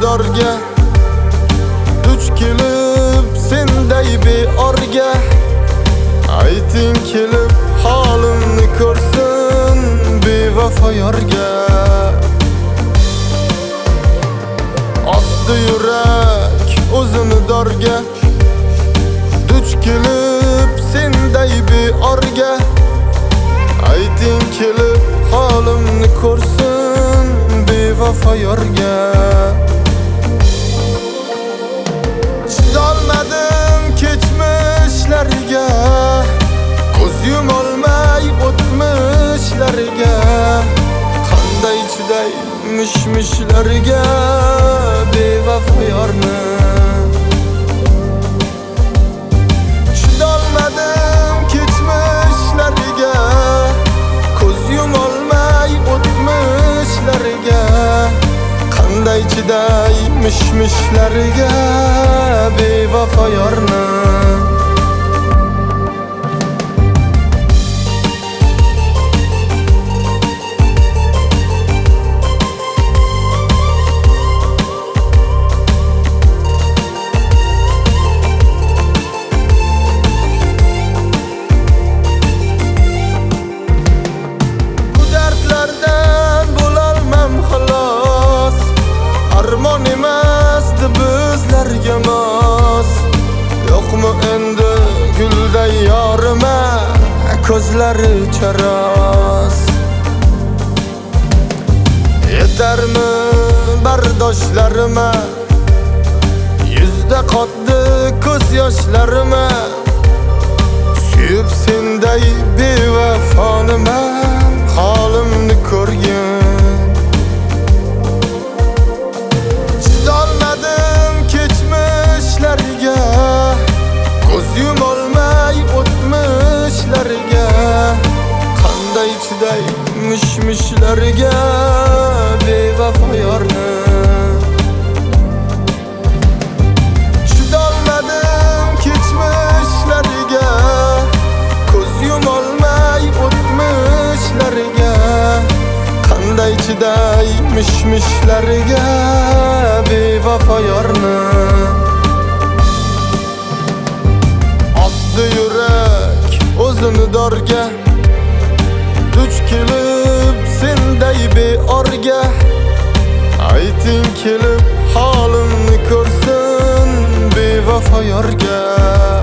dorga, duch kelib senday beorga. Ayting kelib holimni ko'rsin bevafo yorga. Osdi yurak o'zini dorga, duch kelib senday beorga. Ayting kelib holimni ko'rsin bevafo yorga. Chidolmadim kechmishlariga, ko'z yumolmay o'tmishlariga. Qanday chiday mishmishlariga bevafo yorni. Chidolmadim kechmishlariga, ko'z yumolmay o'tmishlariga. Qanday chiday mishmishlariga bevafo yorni. Armon emasdi bizlarga mos, yo'qmi endi gulday yorima ko'zlari charos. Yetarmi bardoshlarimga, yuzda qotdi ko'z yoshlarima. Suyib senday bevafoni men holimni ko'rgin. Ko'z yumolmay o'tmishlariga. Qanday chiday mishmishlariga bevafo yorni. Chidolmadim kechmishlariga, ko'z yumolmay o'tmishlariga. Qanday chiday mishmishlariga bevafo yorni. Osdi yurak o'zini dorga, duch kelib senday beorga. Ayting kelib holimni ko'rsin bevafo yorga.